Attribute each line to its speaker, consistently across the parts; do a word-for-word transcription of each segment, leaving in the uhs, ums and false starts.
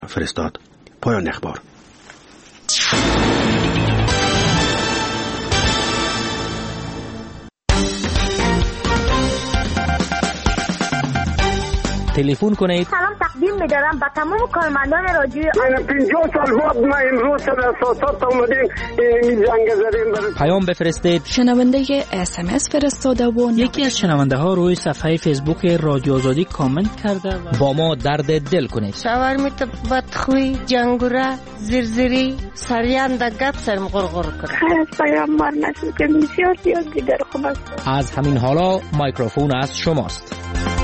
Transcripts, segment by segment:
Speaker 1: فرستاد. پایان اخبار.
Speaker 2: تلفن کنید.
Speaker 3: سلام تقدیم می‌دارم به تمام کارمندان رادیو.
Speaker 4: من پنجاه سال بعد ما امروز در اساسات اومدیم این جنگ زدیم.
Speaker 2: پیام بفرستید.
Speaker 5: شنونده اس ام اس فرستاده و
Speaker 2: یکی از شنونده ها روی صفحه فیسبوک رادیو آزادی کامنت کرده و با ما درد دل کنید.
Speaker 6: شاورمیت بدخوی جنگوره زرزری سریان در گپ سرم غرغر کنه.
Speaker 3: خیلی پیام مار نشد که بسیار زیاد دیگر خوب است.
Speaker 2: از همین حالا میکروفون از شماست.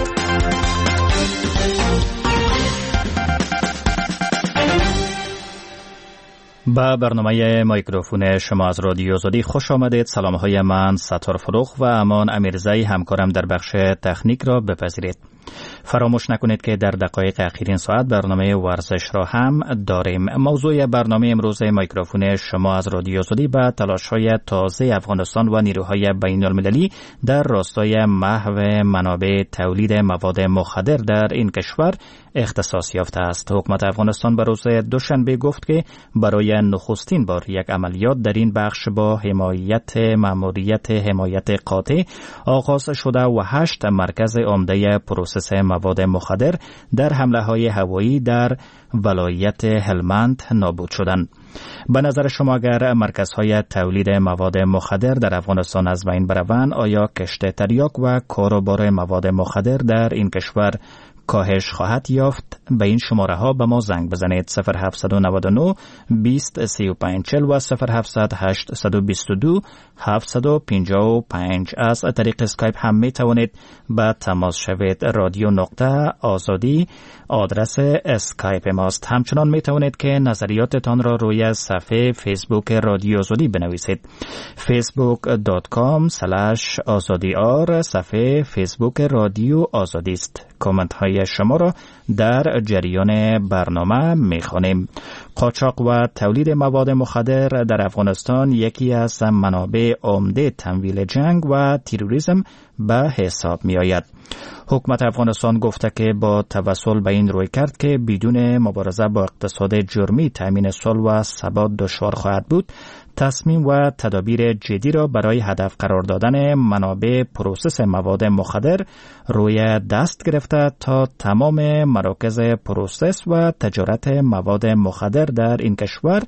Speaker 2: با برنامه میکروفون شما از رادیو آزادی خوش آمدید. سلام های من ستار فروخ و امان امیرزایی همکارم در بخش تکنیک را بپذیرید. فراموش نکنید که در دقایق اخیرین ساعت برنامه ورزش را هم داریم. موضوع برنامه امروز میکروفون شما از رادیو آزادی به تلاش‌های تازه افغانستان و نیروهای بین‌المللی در راستای محو منابع تولید مواد مخدر در این کشور اختصاص یافته است. حکومت افغانستان به روز دوشنبه گفت که برای نخستین بار یک عملیات در این بخش با حمایت ماموریت حمایت قاطع آغاز شده و هشت مرکز عمده پروسس مواد مخدر در حمله های هوایی در ولایت هلمند نابود شدند. به نظر شما اگر مرکزهای تولید مواد مخدر در افغانستان از بین بروند، آیا کشت تریاک و کاروبار مواد مخدر در این کشور کاهش خواهد یافت؟ به این شماره ها به ما زنگ بزنید. صفر هفت نه نه بیست سی و پنج چهل و صفر هفت هشت دو دو هفت پنج پنج. از طریق اسکایپ هم می توانید به تماس شوید. رادیو نقطه آزادی آدرس اسکایپ ماست. همچنان می توانید که نظریاتتان را روی صفحه فیسبوک رادیو آزادی بنویسید. فیسبوک دات کام سلش آزادی آر. صفحه فیسبوک رادیو آزادی است. کامنت های شما را در جریان برنامه می‌خوانیم. قاچاق و تولید مواد مخدر در افغانستان یکی از منابع عمده تمویل جنگ و تروریسم به حساب می آید. حکومت افغانستان گفته که با توسل به این روی کرد که بدون مبارزه با اقتصاد جرمی تامین صلح و ثبات دشوار خواهد بود، تصمیم و تدابیر جدی را برای هدف قرار دادن منابع پروسس مواد مخدر روی دست گرفته تا تمام مراکز پروسس و تجارت مواد مخدر در این کشور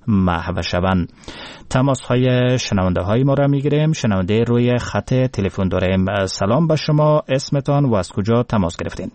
Speaker 2: محو شوند. تماس های شنونده های ما را می گیریم. شنونده روی خط تلفن داریم. سلام به شما، اسمتان و از کجا تماس گرفتین؟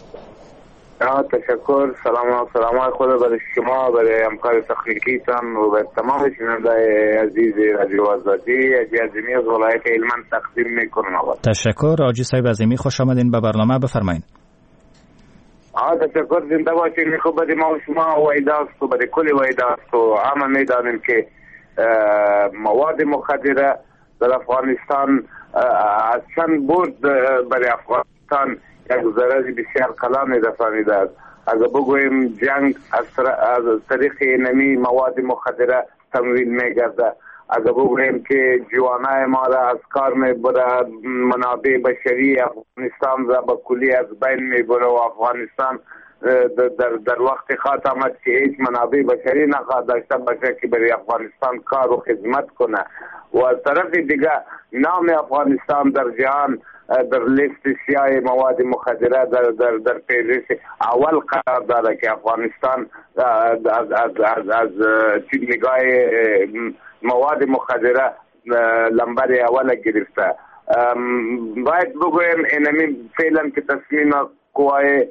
Speaker 4: تشکر. سلام سلام خود برای شما، برای همکار تکنیکیتان و به تمام شنونده عزیز رادیو آزادی. عزیزی از ولایت هلمند تقدیم میکنم. تشکر.
Speaker 2: آجی صاحب عظیمی، خوش آمدین به برنامه. بفرمایید.
Speaker 4: آه تشکر. زنده باشید. خب برای ما و شما وایداست و برای کل وایداست و همه میدانیم که مواد مخدره در افغانستان از چند بود برای افغانستان یک ضرر بسیار کلان رسانیده است. اگر بگوییم جنگ از طریق نمی مواد مخدره تمویل میگرده، اگر بگوییم که جوانای ما را از کار میبره، منابع بشری افغانستان را به کلی از بین میبره و افغانستان در در وقت خواهد آمد که هیچ منابع بشری نخواهد داشته باشه که برای افغانستان کار و خدمت کنه. و از طرف دیگه نام افغانستان در جهان در لیست سیاه مواد مخدره در در در فهرست اول قرار داره که افغانستان از از از از نگاه مواد مخدره لمبر اول گرفته. باید بگویم اینمی فعلا که تصمیم قوای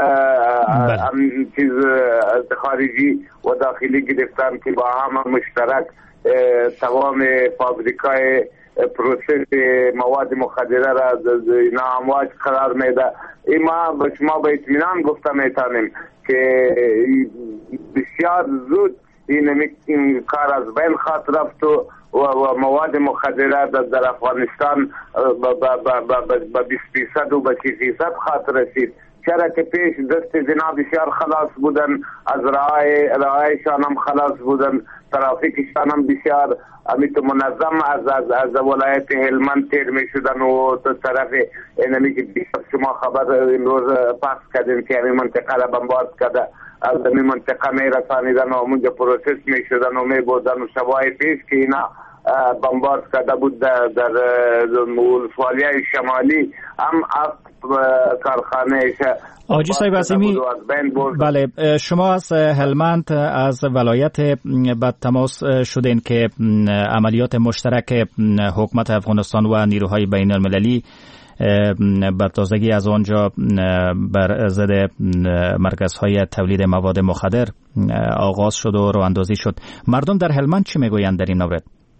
Speaker 4: چیز خارجی و داخلی گرفتن که با هم مشترک تمام فابریکای پروسس مواد مخدره را نامواج قرار میده. این ما به شما به اطمینان گفته میتونیم که بسیار زود این, این کار از بین خواهد رفت و و مواد مخدره در افغانستان به بیست فیصد و به سی فیصد خواهد رسید. چرا که پیش دست زنا بسیار خلاص بودن، از رای رایشان هم خلاص بودن، ترافیکشان هم بسیار امیت منظم از از از ولایت هلمند تیر می شدن و طرف اینمی که شما خبر امروز پخش کردین که همین منطقه را بمبارد کرده از این منطقه می رسانیدن و اونجا پروسس می شدن و می بودن و شبای پیش که اینا بمبارد کرده بود در, در ولسوالی شمالی هم کارخانه
Speaker 2: آجی صاحب عظیمی. بله، شما از هلمند از ولایت به تماس شدین که عملیات مشترک حکومت افغانستان و نیروهای بین المللی بر تازگی از آنجا بر ضد مرکزهای تولید مواد مخدر آغاز شد و راه اندازی شد. مردم در هلمند چی میگویند در این مورد؟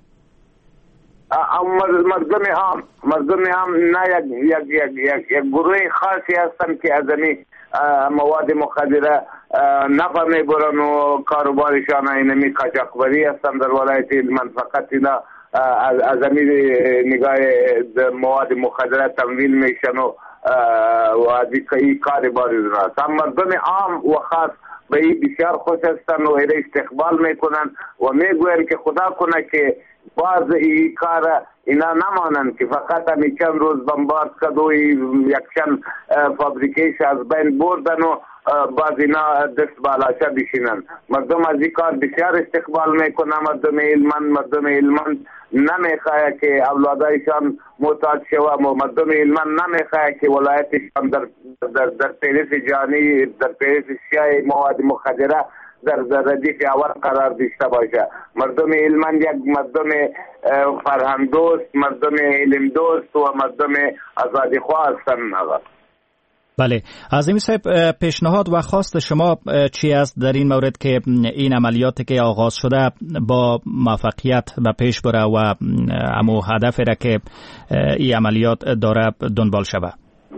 Speaker 4: مردم هم مردم هم نه یک یک یک یک, یک گروه خاصی هستند که از این مواد مخدره نفع میبرن و کاروبارشان اینمی قاچاقبری هستند در ولایت هلمند. فقط اینا از این نگاه مواد مخدره تمویل میشن و و از این کار باری دارند. هم مردم عام و خاص به این بسیار خوش هستند و ایره استقبال میکنن و میگوین که خدا کنه که باز این کار اینا نمانند که فقط همی چند روز بمبارد کرد و یک چند فابریکیش از بین بردن و باز اینا دست بالاشه بشینن. مردم از این کار بسیار استقبال میکنن. مردم هلمند مردم هلمند نمیخواه که اولادایشان محتاج شوه. مردم هلمند نمیخواه که ولایتشان در در در پیرس جانی در پیرس شیای مواد مخدره در ردیف اول قرار داشته باشه. مردم هلمند یک مردم فرهنگ دوست، مردم علم دوست و مردم آزادی خواه هستند.
Speaker 2: بله، عظیمی صاحب، پیشنهاد و خواست شما چی است در این مورد که این عملیاتی که آغاز شده با موفقیت به پیش بره و امو هدفی را که این عملیات داره دنبال شود؟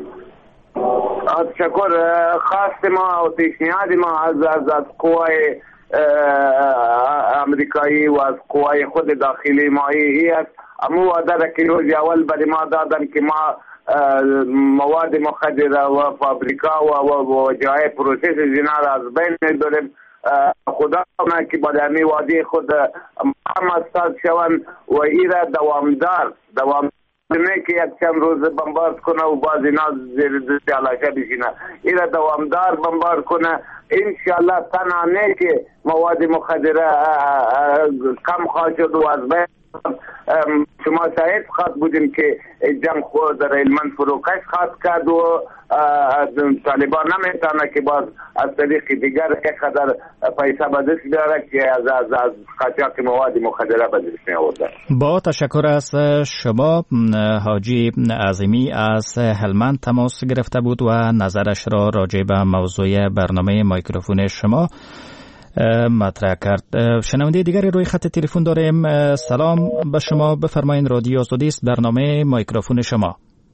Speaker 4: تشکر. خواست ما و پیشنهاد ما از از از قوای امریکایی و از قوای خود داخلی ما ای است. امو وعده را که روز اول برای ما دادن که ما مواد مخدره و فابریکا و, و, و جای پروسس زینا را از بین میبریم. خدا کنه که برای وعده خود هم استاد شوند و ای را دوامدار دوام نه که یک چند روز بمبارد کنه و باز اینا زیر دست علاشه بشینه. اینا دوامدار بمبارد کنه. انشالله تنها نه که مواد مخدره کم خواهد شد و از بین شما شاید خواهد بودیم که جنگ خود در هلمند فروکش خواهد کرد و طالبان نمیتونه که باز از طریق دیگر اقدر پیسه به دست بیاره که از از از قاچاق مواد مخدره به دست میآورده.
Speaker 2: با تشکر از شما. حاجی عظیمی از هلمند تماس گرفته بود و نظرش را راجع به موضوع برنامه مایکروفون شما مطرح کرد. شنونده دیگری روی خط تلفن داریم. سلام به شما، بفرمایید. رادیو آزادی است، برنامه مایکروفون شما.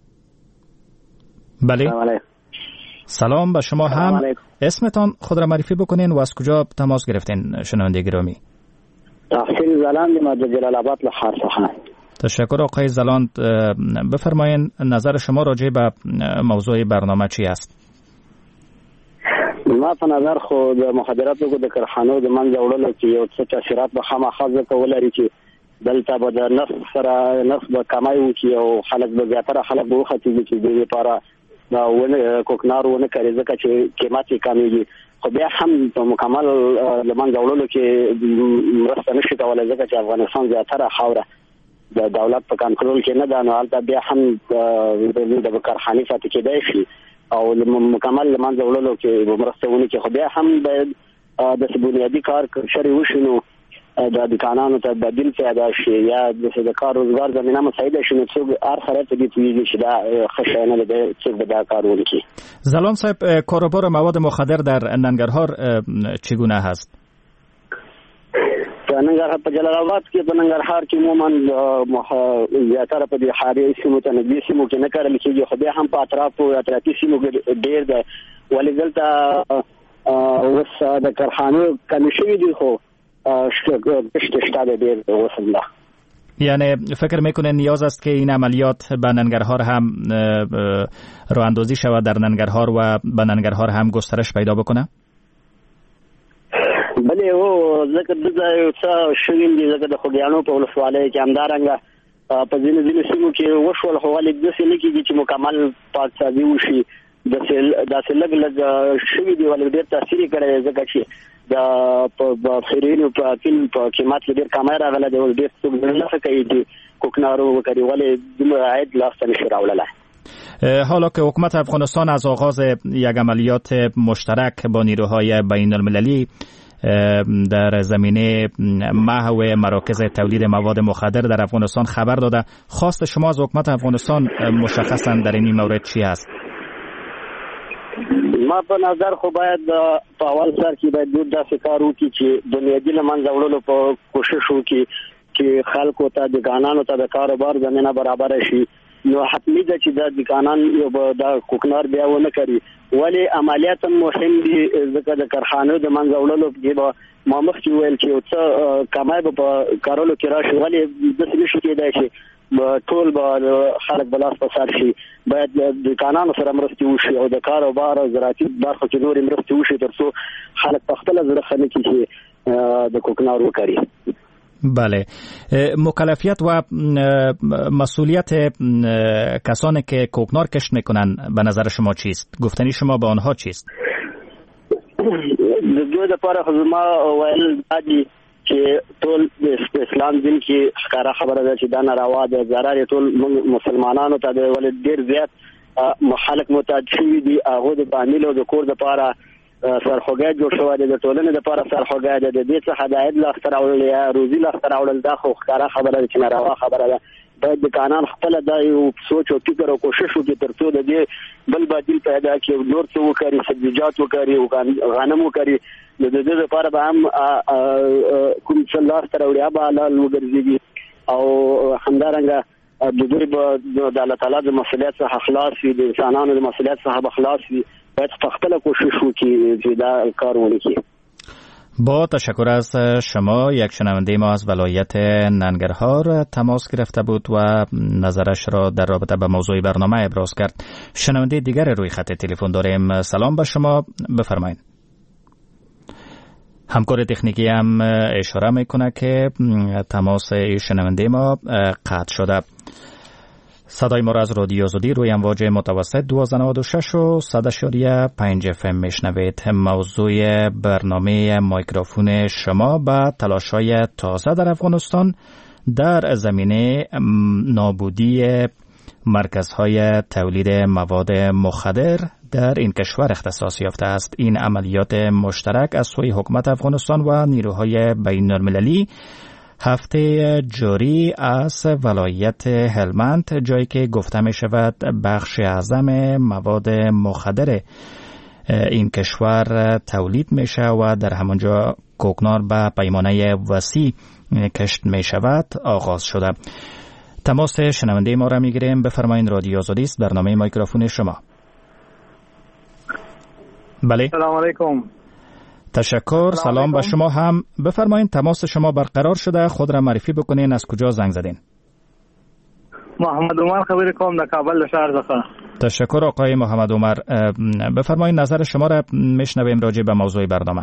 Speaker 2: بله، سلام به شما هم. اسمتان خود را معرفی بکنین و از کجا تماس گرفتین شنونده گرامی؟
Speaker 7: تحصیل زلاند ما در جلال آباد لحار سخن.
Speaker 2: تشکر آقای زلاند. بفرمایید نظر شما راجع به موضوع برنامه چی است؟
Speaker 7: ما په نظر خو د مخدراتو د کارخانو د منځه وړلو کې یو څه تاثیرات به خامخا ځکه ولري چې دلته به د نفس سره نفس به کمای وکړي او خلک به زیاتره خلک به وختېږي چې د دې لپاره ونه کوکنار ونه کوي ځکه چې قیمت یې کمیږي. خو بیا هم په مکمل د منځه وړلو کې مرسته نشي کولی ځکه چې افغانستان زیاتره خاوره د دولت په کنټرول کې نه ده، نو هلته بیا هم د کارخانې پاتې کېدای شي او مکمل لمنځه وړلو کې مرسته ونه کړي. خو بیا هم باید د بنیادي کار شری وشي نو د دکانانو ته بدیل پیدا شي یا د کار روزګار زمینه مساعده شي نو څوک هر خراب ته دي پوهېږي چې دا ښه شی نه دی څوک به دا کار وکړي.
Speaker 2: زلام صاحب، کاروبار مواد مخدر در ننګرهار چگونه هست؟
Speaker 7: په ننګرهار په جلال آباد کې په ننګرهار کې عموما زیاتره په دې حاري سیمو ته نږدې سیمو کې نه کرل کېږي، خو بیا هم په اطرافو اطرافي سیمو کې ډېر دی. ولې دلته اوس د کارخانو کمې شوي دي خو شته شته دی ډېر اوس همدا.
Speaker 2: یعنی فکر میکنه نیاز است که این عملیات به ننګرهار هم راه اندازی شود، در ننګرهار و به ننګرهار هم گسترش پیدا بکنه؟
Speaker 7: بلې هو ځکه دلته یو څه شوي دي ځکه د خوږیاڼو په ولسوالۍ کې همدارنګه په ځینو ځینو سیمو کې وشول، خو ولې داسې نه کېږي چې مکمل پاکسازي وشي د داسې لږ لږ شوي دي ولې ډېر تاثیر کړی ځکه چې د په خیرینو په فلم په قیمت کې ډېر کمای راغله د ډېر څوک نه کوي چې کوکنارو وکړي ولې دومره عاید لاسته نشي راوړلی.
Speaker 2: حالا که حکومت افغانستان از آغاز یک عملیات مشترک با نیروهای بین المللی در زمینه محو مراکز تولید مواد مخدر در افغانستان خبر داده، خواست شما از حکومت افغانستان مشخصا در این مورد چی است؟
Speaker 7: ما په نظر خو باید په اول سر کې باید دوی داسې کار وکړي چې بنیادي له منځه وړلو په کوشش وکړي چې خلکو ته د ګانانو ته د کاروبار زمینه برابر شي. نو حتمی ده چې د دکانان یو د کوکنار بیا ونه کوي ولی عملیات مهم دي ځکه د کارخانو د منځه وړلو کې به ما مخکې ویل چې څه کمای به په کارولو کې راشي ولی داسې نشي کېدای چې ټول به خلک بلاس په سر شي. باید د دکانانو سره مرستې وشي او د کاروبار او زراعتي برخو کې نورې مرستې وشي تر څو خلک په خپله زړه ښه نه کړي چې د کوکنار وکړي.
Speaker 2: بله، مکلفیت و مسئولیت کسانی که کوکنار کشت میکنن به نظر شما چیست؟ گفتنی شما به آنها چیست؟
Speaker 7: دوی لپاره خو زما ویل دادي چې ټول اسلام دین کې ښکاره خبره ده چې دا ناروا ده، ضرر ټول مسلمانانو ته دی ولې ډېر زیات خلک متعد شوي دي هغو د فامیل او د کور دپاره سرخوږی جوړ شوی دی، د ټولنې دپاره سرخوږی دی، د دې څخه د عاید لاسته راوړل یا روزي لاسته راوړل دا خو ښکاره خبره ده چې ناروا خبره ده. باید د قانون خپله دا یو سوچ او فکر او کوشش وکړي تر څو د دې بل بدیل پیدا کړي، نور څه وکړي، سبزیجات وکړي، غنم وکړي، د دې لپاره به هم کوم څه لاسته راوړي هغه حلال وګرځېږي او همدارنګه د دوی به د الله تعالی د مسؤلیت څخه خلاص وي، د انسانانو د مسؤلیت څخه به خلاص وي. باید خپل کوشش وکړي چې دا کار وکړي.
Speaker 2: با تشکر از شما. یک شنونده ما از ولایت ننگرهار تماس گرفته بود و نظرش را در رابطه به موضوع برنامه ابراز کرد. شنونده دیگر روی خط تلفن داریم. سلام به شما، بفرمایید. همکار تکنیکی هم اشاره میکنه که تماس شنونده ما قطع شده. صدای ما را از رادیو آزادی روی امواج متوسط دویست و نود و شش و صد اشاریه پنج اف ام میشنوید. موضوع برنامه میکروفون شما به تلاش‌های تازه در افغانستان در زمینه نابودی مرکزهای تولید مواد مخدر در این کشور اختصاص یافته است. این عملیات مشترک از سوی حکومت افغانستان و نیروهای بین المللی هفته جاری از ولایت هلمند، جایی که گفته می شود بخش اعظم مواد مخدر این کشور تولید می شود و در همانجا کوکنار به پیمانه وسیع کشت می شود آغاز شده. تماس شنونده ما را می گیریم. بفرمایید، رادیو آزادی است، برنامه میکروفون شما. بله،
Speaker 8: سلام علیکم.
Speaker 2: تشکر. سلام به شما هم. بفرمایید تماس شما برقرار شده، خود را معرفی بکنین، از کجا زنگ زدین؟
Speaker 8: محمد عمر خبر کوم د کابل شهر څخه.
Speaker 2: تشکر آقای محمد عمر. بفرمایید نظر شما را میشنویم راجع به موضوع برنامه.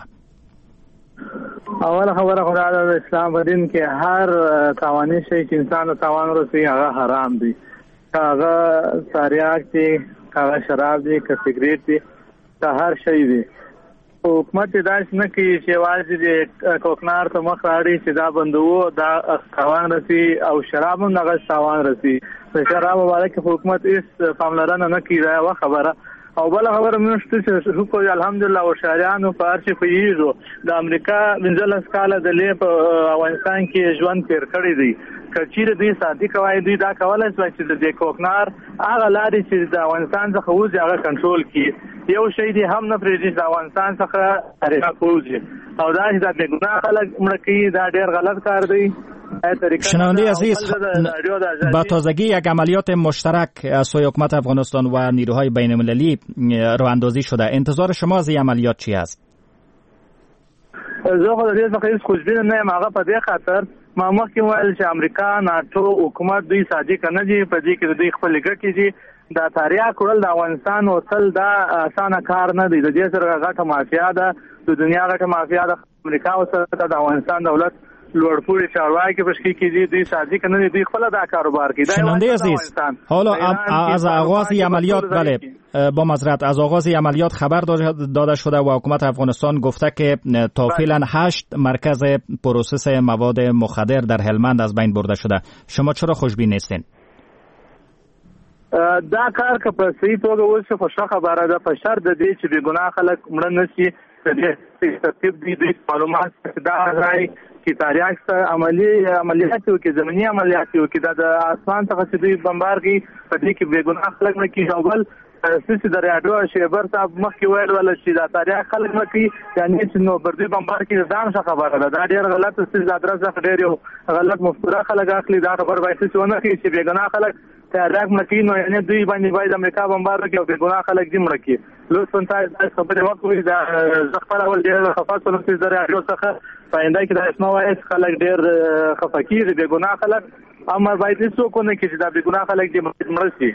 Speaker 8: اول خبره خو د اسلام په دین کې هر تاواني شی چې انسان ته تاوان ورسوي هغه حرام دی. هغه ساریاک دی، هغه شراب دی، که سیګریټ دی، که هر شی دی. حکومت داس نه کوي چې واځي د کوکنار ته مخ راړي چې دا بندو دا تاوان رسي او شراب هم دغه تاوان رسي. شراب باندې حکومت هیڅ پاملرنه نه کوي، دا خبره. او بل خبره مې شته چې حکومت الحمدلله او شاریانو په ارچ په یېزو د امریکا منځل سکاله د لې په افغانستان کې ژوند تیر کړی دی. کچیر دوی ساتي کوي، دوی دا کولای شي چې د کوکنار هغه لارې چې د افغانستان څخه وځي هغه کنټرول کړي. یو شی دی هم نه پریږدي د افغانستان څخه اړیکه کوي او دا چې د ګناه خلک مړ کوي، دا ډیر غلط کار دی.
Speaker 2: شنونده عزیز، با تازگی یک عملیات مشترک از سوی حکومت افغانستان و نیروهای بین المللی راه اندازی شده. انتظار شما از این عملیات چی است؟
Speaker 8: زه خو د دې څخه هیڅ خوشبینه نه یم. هغه په دې خاطر ما مخکې ویل چې امریکا، ناټو، حکومت دوی صادق نه دي، په دې کې د دوی خپل ګټې دي. دا تاریخ کول د افغانستان او تل دا اسانه کار نه دی. د دې سره غټه مافیا ده، د دنیا غټه مافیا ده. امریکا او سره د افغانستان دولت لوړپوړي چارواکي پشکې کېدي دوی سازي کنه دوی خپل دا کاروبار کوي.
Speaker 2: شنونده عزیز حالا از آغاز عملیات بله با معذرت از آغاز عملیات خبر داده شده و حکومت افغانستان گفته که تا فعلا هشت مرکز پروسس مواد مخدر در هلمند از بین برده شده. شما چرا خوشبین نیستین؟
Speaker 8: دا کار که په صحیح توګه وشي خو ښه خبره ده، په شرط د دې چې بې ګناه خلک مړه نه شي. د دې ترتیب دي دوی معلومات دا ځای کې تاریخ عملی عملیات وکړي، زمینی عملیات وکړي، دا د اسمان څخه چې دوی بمبار کوي په دې کې بې ګناه خلک نه کېږي. او بل سیسي د راډیو شیبر صاحب مخکې ویل ولا چې دا تاریخ خلک نه کوي یعنی چې نو بردوی بمبار کوي دا څه خبره ده. دا ډېر غلط سیس ادرس ډېر یو غلط مفترا خلک اخلي. دا خبر باید چې ونه کوي چې بې ګناه خلک تاریخ مکین نو یعنی دوی باندې باید امریکا بمبار کوي او بې ګناه خلک دې مړه کوي. لطفا تاسو خبرې وکړئ. دا زغفر اول ډېر خفاس ونه چې د راډیو څخه پاینده کې دا اسمه وایي خلک ډېر خفه کیږي بې ګناه خلک اما باید څوک نه کوي چې دا بې ګناه خلک دې مړه شي.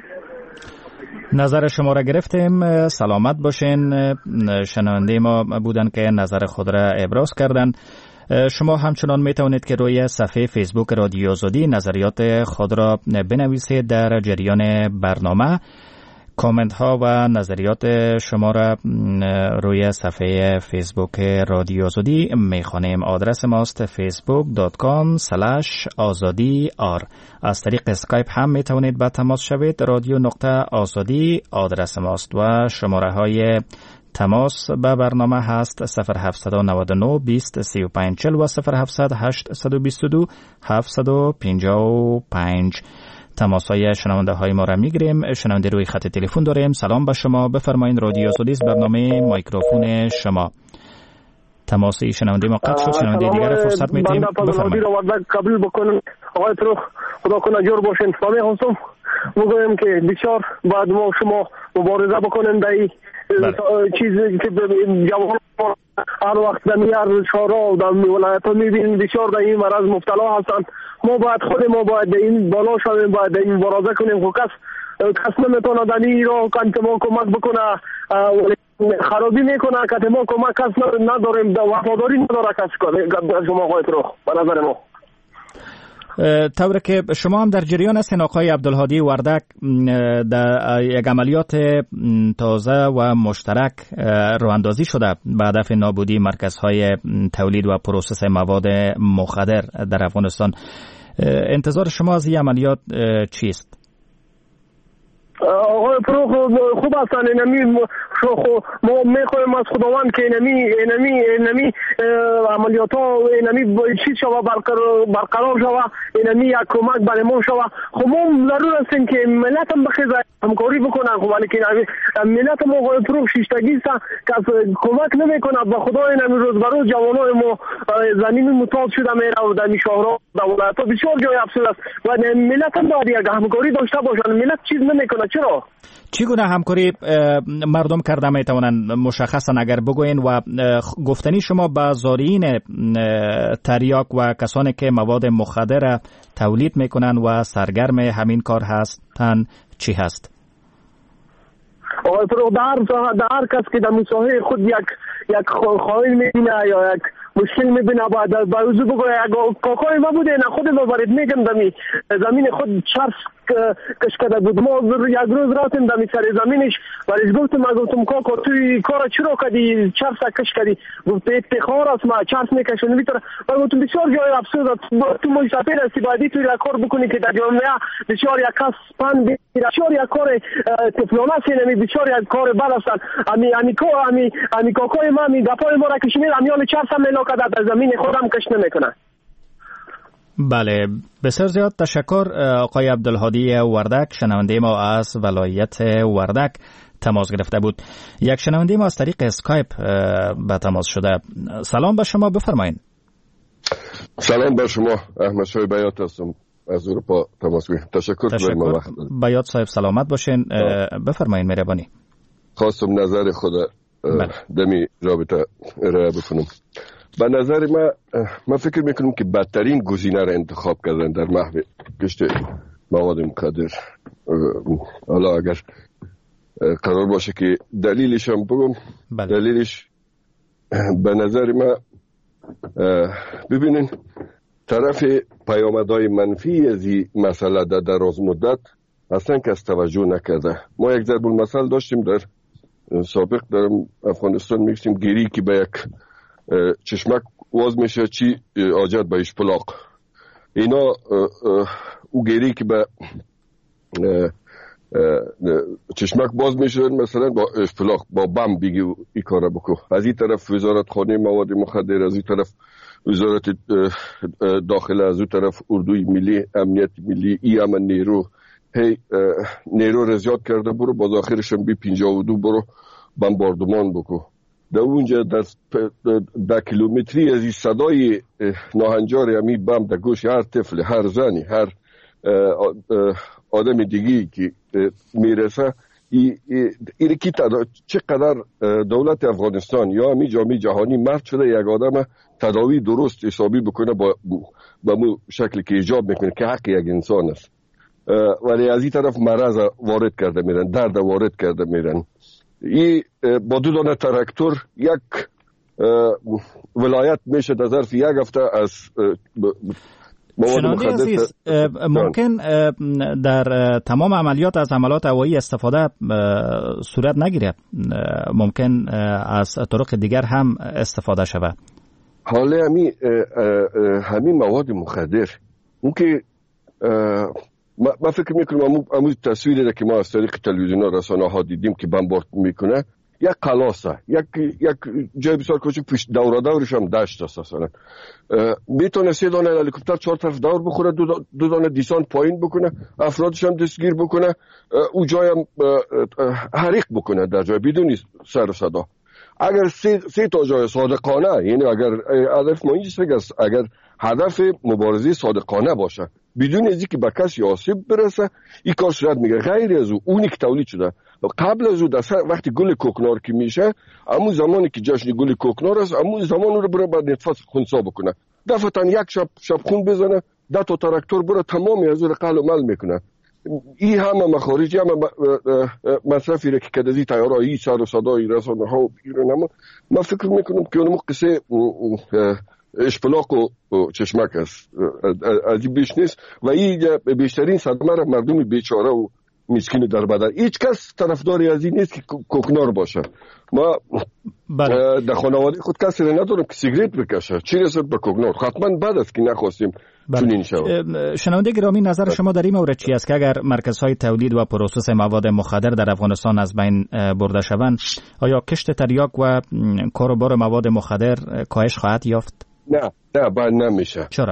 Speaker 2: نظر شما را گرفتیم. سلامت باشین. شنونده ما بودن که نظر خود را ابراز کردن. شما همچنان می توانید که روی صفحه فیسبوک رادیو آزادی نظریات خود را بنویسید. در جریان برنامه کامنت ها و نظریات شما را روی صفحه فیسبوک رادیو آزادی می خوانیم. آدرس ماست فیسبوک دات کام اسلش آزادی آر. از طریق اسکایپ هم می توانید با تماس شوید. رادیو نقطه آزادی آدرس ماست و شماره های تماس به برنامه هست صفر هفت نه نه بیست سی و پنج چل و صفر هفت هشت دو دو هفت پنج پنج. تماس های شنونده های ما را میگیریم. شنونده روی خط تلفن داریم. سلام به شما، بفرمایید. رادیو آزادی برنامه میکروفون شما. تماسی شنونده ما قطع شد. شنونده دیگر فرصت میدیم. بفرمایید.
Speaker 9: قبول بکنم آقای فروخ، خدا کنه جور باشین. سامی هستم میگویم که بسیار بعد ما شما مبارزه بکنیم در این چیزی که جوان هر وقت در میار شارا و در ولایت ها میبینیم بسیار در این مرض مبتلا هستند. ما باید خود ما باید در این بالا شویم، باید در این مبارزه کنیم. خب کس کس نمیتونه در این را که ما کمک بکنه خرابی میکنه که ما کمک کس نداریم، وفاداری نداره کس شما آقای فروخ به نظر ما.
Speaker 2: طوری که شما هم در جریان هستین آقای عبدالهادی وردک در یک عملیات تازه و مشترک راه اندازی شده به هدف نابودی مرکزهای تولید و پروسس مواد مخدر در افغانستان. انتظار شما از این عملیات چیست؟
Speaker 9: آقای فروخ خوب هستن. اینمی ما میخوایم از خداوند که اینمی اینمی اینمی عملیات ها اینمی چیز شوه برقرار شوه، اینمی یک کمک برای ما شوه. خب ما ضرور هستیم که ملت هم بخیزه همکاری بکنن. خب ولی که ملت ما آقای فروخ شیشتگی است که کمک نمیکنه. به خدا اینمی روز به روز جوانای ما زمین متاز شده میره و در شهرها در ولایت ها بسیار جای افسوس است و ملت هم باید یک همکاری داشته باشن. ملت چیز نمیکنه. چرا؟
Speaker 2: چگونه همکاری مردم کرده میتونن مشخصا اگر بگوین و گفتنی شما به زارعین تریاک و کسانی که مواد مخدر تولید میکنن و سرگرم همین کار هستن چی هست؟
Speaker 9: آقای فروغ در هر کس که در مساحه خود یک یک خواهی میبینه یا یک مشکل میبینه باید با وضو بگوید کاکای ما بوده نه خود ما برید میگم دمی زمین خود چرس کش کرده بود. ما یک روز رفتیم دمی سر زمینش ولی گفتم ما گفتم کاکا توی کار چرا کردی چرس کش کردی؟ گفت افتخار است ما چرس میکشم میتونه. من گفتم بسیار جای افسوس تو مسافر هستی باید توی کار بکنی که در جامعه بسیار یک کس پند بسیار یک کار تفلانه سینمی بسیار یک کار بد است. امی امی کو امی امی کاکای ما می دفاع ما را کشید امیال چرس هم ملاک در زمین خودم کش نمیکنه.
Speaker 2: بله بسیار زیاد تشکر آقای عبدالهادی وردک. شنونده ما از ولایت وردک تماس گرفته بود. یک شنونده ما از طریق اسکایپ به تماس شده. سلام به شما، بفرمایید.
Speaker 10: سلام به شما، احمد شای بیات هستم از اروپا تماس میگیرم. تشکر.
Speaker 2: تشکر بیات صاحب، سلامت باشین. بفرمایید مهربانی.
Speaker 10: خواستم نظر خود دمی رابطه ارائه بکنم. به نظر من من فکر میکنم که بدترین گزینه را انتخاب کردن در محو کشت مواد مخدر. حالا اگر قرار باشه که دلیلش هم بگم. بله. دلیلش به نظر من ببینین طرف پیامدهای منفی از این مسئله در دراز مدت اصلا کس توجه نکرده. ما یک ضرب المثل داشتیم در سابق در افغانستان، میگفتیم گیری که به یک چشمک واز میشه چی آجد به اشپلاق. اینا او گیری که به چشمک باز میشدن مثلا با اشپلاق با بم بگی ای کار بکو. از این طرف وزارت خانه مواد مخدر، از این طرف وزارت داخله، از اون طرف اردوی ملی، امنیت ملی، ای هم نیرو هی نیرو را زیاد کرده، برو باز آخرش هم بی پینجا و دو برو بمباردمان بکو. در اونجا در ده کیلومتری از این صدای ناهنجار امی بم در گوش هر طفل، هر زنی، هر آدم دیگی که میرسه، این کی چقدر دولت افغانستان یا امی جامعه جهانی مرد شده یک آدم تداوی درست حسابی بکنه با به مو شکلی که ایجاب میکنه که حق یک انسان است. ولی از این طرف مرض وارد کرده میرن، درد وارد کرده میرن. این با دو دانه تراکتور یک ولایت میشه در ظرف یک هفته از
Speaker 2: شنونده عزیز، ممکن در تمام عملیات از حملات هوایی استفاده صورت نگیره، ممکن از طرق دیگر هم استفاده شود.
Speaker 10: حالا همین همین مواد مخدر اون که ما فکر میکنم امو تصویری که ما از طریق تلویزیون و رسانه ها دیدیم که بمبارد میکنه، یک قلاسه، یک یک جای بسیار کوچک پیش دور دورش هم دشت است. اصلا میتونه سه دانه هلیکوپتر چهار طرف دور بخوره، دو, دو دانه دیسان پایین بکنه، افرادش هم دستگیر بکنه، او جای هم حریق بکنه در جای بدون سر و صدا. اگر سه, سه تا جای صادقانه، یعنی اگر هدف ما اینجاست که اگر هدف مبارزه صادقانه باشه بدون از اینکه به کسی آسیب برسه، این کار صورت میگیره. غیر از او اونی که تولید شده قبل از او وقتی گل کوکنار که میشه، همون زمانی که جشن گل کوکنار است، همون زمان رو بره بعد نطفه خونسا بکنه، دفعتا یک شب شب خون بزنه، ده تا تراکتور بره تمامی از رو قل و مل میکنه. این همه مخارجی همه مصرفی را که کدازی تیارایی سر و صدای رسانه ها و بیرون، ما فکر میکنم که اونمو قصه اشپلاق و چشمک است، از این بیش نیست. و این بیشترین صدمه را مردم بیچاره و مسکین در بدن. هیچ کس طرفداری از این نیست که کوکنار باشه. ما بله. در خانواده خود کسی را ندارم که سیگریت بکشه، چی رسد به کوکنار؟ حتما بد است که نخواستیم چنین شود.
Speaker 2: شنونده گرامی، نظر بله. شما در این مورد چی است که اگر مرکزهای تولید و پروسس مواد مخدر در افغانستان از بین برده شوند، آیا کشت تریاک و کار و بار مواد مخدر کاهش خواهد یافت؟
Speaker 10: نه نه باید نمیشه.
Speaker 2: چرا؟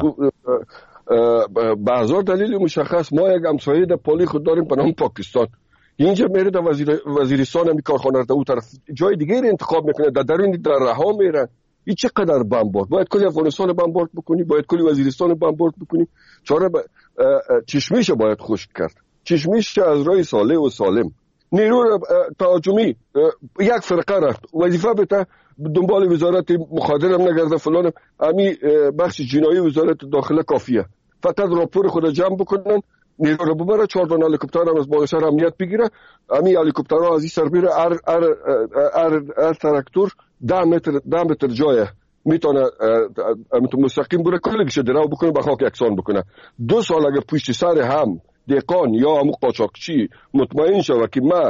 Speaker 10: به هزار دلیل مشخص. ما یک همسایه در پالی خود داریم به نام پاکستان. اینجا میره در وزیر وزیرستان هم کارخانه در اون طرف جای دیگه انتخاب میکنه، در درون در رها میرن. این چقدر بمبارد؟ باید کلی افغانستان بمبارد بکنی، باید کلی وزیرستان بمبارد بکنی. چاره ب... چشمیش باید خشک کرد، چشمیش از راه صالح و سالم. نیرو تهاجمی یک فرقه رفت، وظیفه بده دنبال وزارت مخادر هم نگرده فلان، امی بخش جنایی وزارت داخله کافیه، فقط راپور خود جمع بکنن، نیرو رو ببره، چهار دانه هلیکوپتر هم از بالا سر امنیت بگیره، امی هلیکوپترها از این سر بیره، ار ار ار ار تراکتور ده متر ده متر جایه میتونه مستقیم بره کلگش درو بکنه، به خاک یکسان بکنه. دو سال اگر پشت سر هم دهقان یا همون قاچاقچی مطمئن شود که ما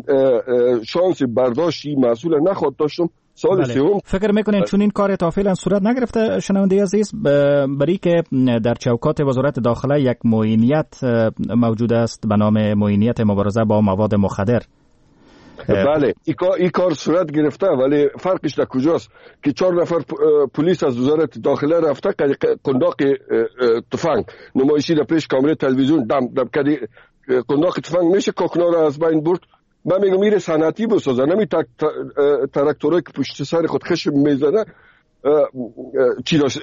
Speaker 10: شانس برداشتی مسئول نخواد داشتم، سال
Speaker 2: بله.
Speaker 10: سوم
Speaker 2: فکر میکنین چون این کار تا فعلا صورت نگرفته شنونده عزیز، برای که در چوکات وزارت داخله یک معینیت موجود است به نام معینیت مبارزه با مواد مخدر؟
Speaker 10: بله این کار صورت گرفته، ولی فرقش در کجاست که چهار نفر پلیس از وزارت داخله رفته قنداق تفنگ نمایشی در پیش کامره تلویزیون دم دم کردی، قنداق تفنگ میشه کوکنار از بین برد. من میگم میره صنعتی بسازه، نمی تراکتورایی که پشت سر خود خشم میزنه چی داشت.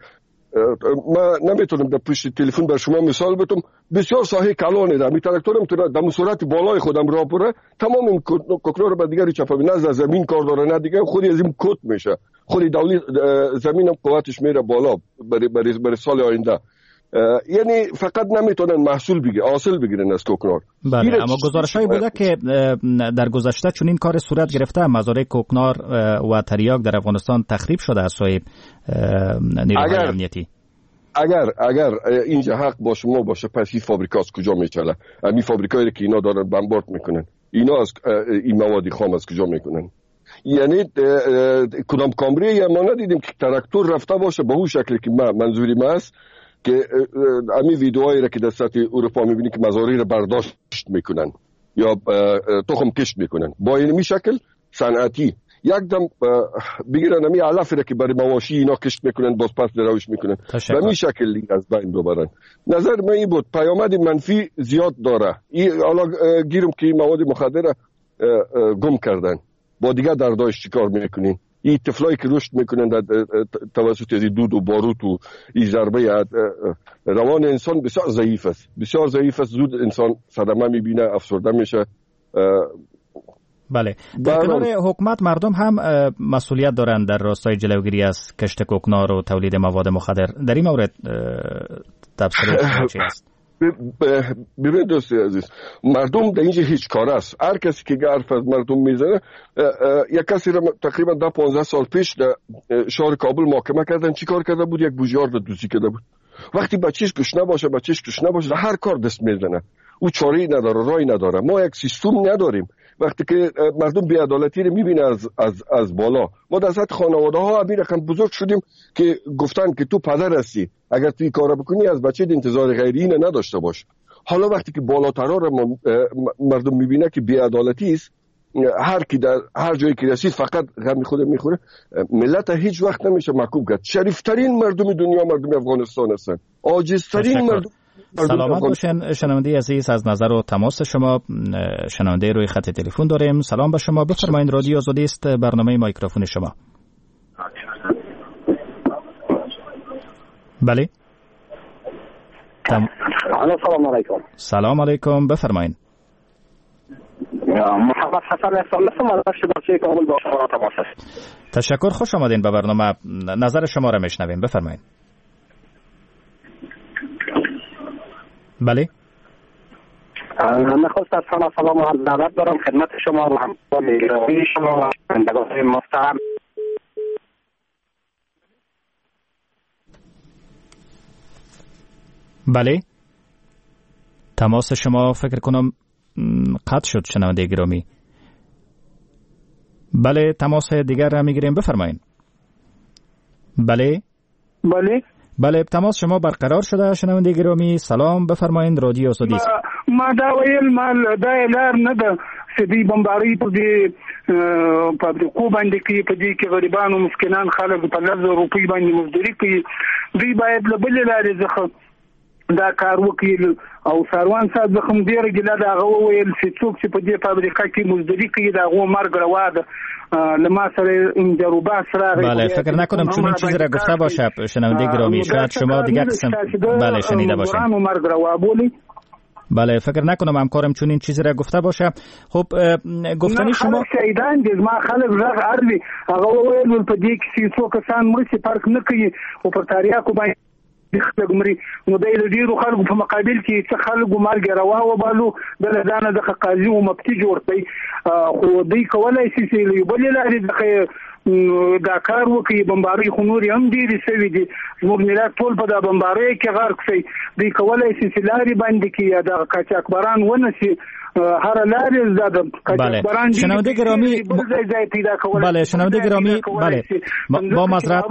Speaker 10: ما نمیتونم در پشت تلفن بر شما مثال بدم، بسیار ساحه کلانه در می تراکتورم تو در صورت بالای خودم را بره، تمام این کوکنار رو به دیگری چپاوی، نه از زمین کار داره نه دیگه، خودی از این کت میشه، خودی دولت زمین هم قوتش میره بالا برای برای برای سال آینده. یعنی فقط نمیتونن محصول بگیرن، حاصل بگیرن از کوکنار.
Speaker 2: بله، اما گزارش‌هایی بوده که در گذشته چون این کار صورت گرفته، مزارع کوکنار و تریاک در افغانستان تخریب شده از سوی نیروهای امنیتی.
Speaker 10: اگر اگر اینجا حق با شما باشه پس این فابریکا از کجا میچله؟ این فابریکایی که اینا دارن بمبارد میکنن اینا از این مواد خام از کجا میکنن؟ یعنی کدام کامری ما ندیدیم که تراکتور رفته باشه به اون شکلی که من منظوری ما است که امی ویدیوهایی را که در سطح اروپا میبینی که مزارع را برداشت میکنن یا تخم کشت میکنن با این شکل صنعتی یک دم بگیرن امی علف را که برای مواشی اینا کشت میکنن باز پس دروش میکنن به این شکل از بین ببرن. نظر من این بود پیامد منفی زیاد داره. این حالا گیرم که مواد مخدر گم کردن با دیگه درداش چیکار میکنین؟ این طفلایی که رشد میکنن در توسط از دود و باروت و این ضربه روان انسان بسیار ضعیف است بسیار ضعیف است زود انسان صدمه میبینه افسرده میشه.
Speaker 2: بله در کنار حکومت مردم هم مسئولیت دارند در راستای جلوگیری از کشت کوکنار و تولید مواد مخدر. در این مورد تفسیر چی است؟
Speaker 10: ببین دوستی عزیز مردم در اینجا هیچ کار است. هر کسی که حرف از مردم میزنه یک کسی را تقریبا ده پانزده سال پیش در شهر کابل محاکمه کردن. چی کار کرده بود؟ یک بوجیار را دزدی کرده بود. وقتی بچهش گشنه باشه بچهش گشنه باشه هر کار دست میزنه او چاره‌ای نداره راهی نداره. ما یک سیستم نداریم. وقتی که مردم بی‌عدالتی رو میبینه از از از بالا ما در سطح خانواده ها همین رقم بزرگ شدیم که گفتن که تو پدر هستی اگر توی کارا بکنی از بچه انتظار غیری اینه نداشته باش. حالا وقتی که بالاترها رو مردم میبینه که بی‌عدالتی است هر کی در هر جایی که رسید فقط غم خود میخوره ملت هیچ وقت نمیشه محکوم کرد. شریفترین مردم دنیا مردم افغانستان هستن. عاجزترین مردم.
Speaker 2: سلامت باشین شنونده عزیز. از نظر و تماس شما شنونده روی خط تلفن داریم. سلام به شما بفرمایید. رادیو آزادی است برنامه مایکروفون شما.
Speaker 7: بله
Speaker 2: تم...
Speaker 7: سلام علیکم.
Speaker 2: سلام علیکم بفرمایید.
Speaker 7: محمد حسن هستم از بخش کابل با شما تماس است.
Speaker 2: تشکر خوش آمدین به برنامه. نظر شما را میشنویم بفرمایید. بله
Speaker 7: نخست از همه سلام و عرض ادب دارم خدمت شما و همکاران گرامی شما و شنوندگان محترم.
Speaker 2: بله تماس شما فکر کنم قطع شد شنونده گرامی. بله تماس دیگر را میگیریم بفرمایید. بله
Speaker 11: بله
Speaker 2: بله تماس شما برقرار شده شنونده گرامی. سلام بفرمایید. رادیو آزادی است.
Speaker 11: ما دا ویل مال دا لار نه ده سدي بمباري په دې فابریکو باندې کې په دې کې غریبانو مسکینان خلک په لږ روپۍ باندې مزدوري کوي. دوی باید له بل لارې ځخه دا کار وکړي او سروان صاحب زخم ډیر ګلا دا غوویل چې څوک چې په دې فابریکه کې مزدوري کوي دا غو مرګ روا ده لما سره این جروبا سره.
Speaker 2: بله فکر نکنم چون این چیزی را گفته باشه شنونده گرامی شاید شما دیگه قسم بله شنیده باشین.
Speaker 11: مرګ روا بولی
Speaker 2: بله فکر نکنم همکارم چون این چیزی را گفته باشه. خب گفتنی شما
Speaker 11: شهیدان دي ما خلک زغ ارلی هغه ویل په دې کې څو کسان مرسي پارک نه کوي او په تاریخو باندې خلک مري نو د ډیرو خلکو په مقابل کې څه خلکو مرګ روا و بالو د لدانه د قاضي او مفتي جوړ کړي خو دوی کولای شي چې یو بل لري د دا کار وکړي. بمباري خو نور هم ډېرې شوي دي زموږ ملت ټول په دا بمبارۍ کې غرق شي. دوی کولای شي چې لارې باندې کې یا د قاچاقبران ونه شي هر لارې زده
Speaker 2: قاچاقبران شنونده گرامی بله شنونده گرامی بله با معذرت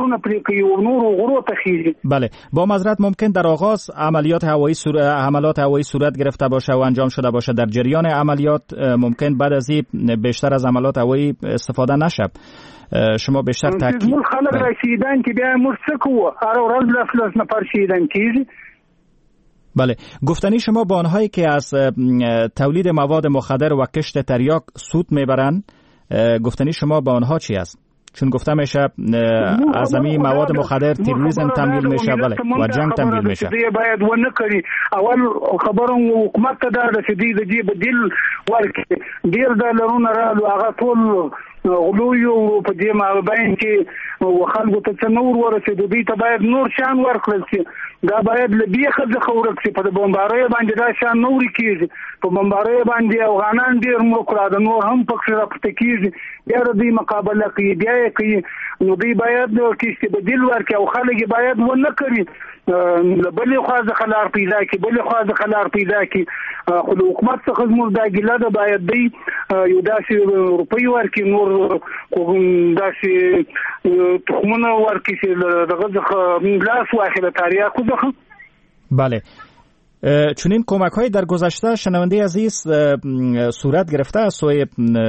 Speaker 2: بله با معذرت ممکن در آغاز عملیات هوایی صورت حملات هوایی صورت گرفته باشه و انجام شده باشه در جریان عملیات ممکن بعد از این بیشتر از عملیات هوایی استفاده نشه. شما بیشتر تاکید
Speaker 11: خلک رسیدن که بیا مرسکو هر ورځ لاس لاس نفر شیدن کیږي.
Speaker 2: بله گفتنی شما با آنهایی که از تولید مواد مخدر و کشت تریاک سود میبرن گفتنی شما با آنها چی است؟ چون گفته میشه از همین مواد مخدر تروریسم تمویل میشه بله و جنگ تمویل میشه.
Speaker 11: باید ونه کړي اول خبرم حکومت ته دا چې دی د دې بدیل ورکړي ډیر ډالرونه رالو هغه ټول غلویو په دې مابین کې خلکو ته څنور ورسېدو دوی ته باید نور شان ورکړل شي دا باید له بیخه څخه ورک شي. په بمبارۍ باندې دا شان نه ورکېږي. په بمبارۍ باندې افغانان ډېر مړه کړه، د نور هم پکښې راپورته کېږي، بیا د دوی مقابله کوي، بیا یې کوي. نو دوی باید کیسې بدیل ورکړي او خلک یې باید ونه کړي، له بلې خوا څخه لار پیدا کړي، بلې خوا څخه لار پیدا کړي. خو د حکومت څخه زموږ دا ګیله ده، باید دوی یو داسې روپۍ ورکړي، نور داسې تخمونه ورکړي چې دغه څخه لاس واخلي له تریاکو څخه.
Speaker 2: بله، چنین کمک های در گذشته شنونده عزیز صورت گرفته از سوی